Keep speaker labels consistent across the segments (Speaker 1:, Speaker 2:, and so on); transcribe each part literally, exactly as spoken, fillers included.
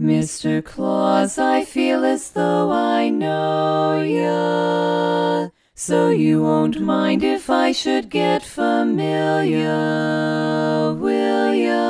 Speaker 1: Mister Claus, I feel as though I know ya, so you won't mind if I should get familiar, will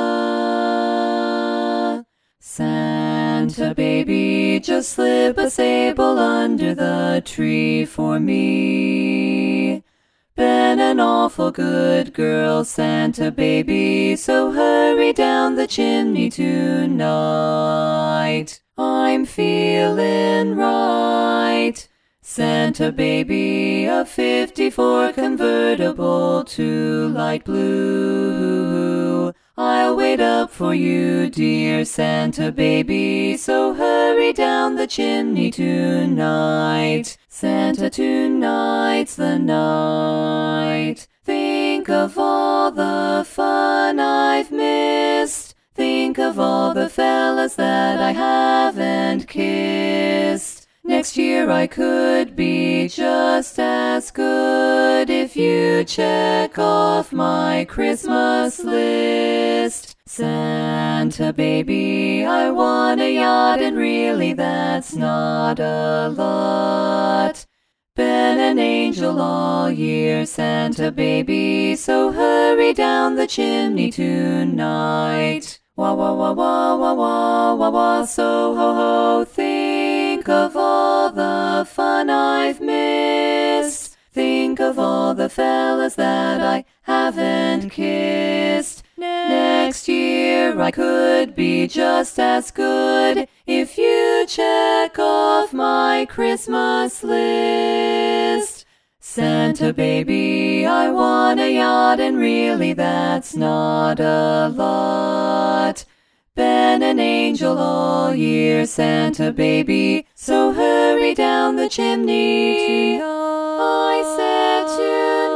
Speaker 1: ya? Santa baby, just slip a sable under the tree for me. Been an awful good girl, Santa baby, so hurry down the chimney tonight. I'm feeling right. Santa baby, a fifty-four convertible to light blue. I'll wait up for you, dear Santa baby, so hurry down the chimney tonight. Santa, tonight's the night. Think of all the fun I've missed. Think of all the fellas that I haven't kissed. Next year I could be just as good if you check off my Christmas list. Santa baby, I want a yacht, and really that's not a lot. Been an angel all year, Santa baby, so hurry down the chimney tonight. Wah wah wah wah wah wah wah wah, so ho ho. Think of all the fun I've missed. Think of all the fellas that I haven't kissed. Next year I could be just as good if you check off my Christmas list. Santa baby, I want a yacht, and really that's not a lot. Been an angel all year, Santa baby, so hurry down the chimney. I said tonight.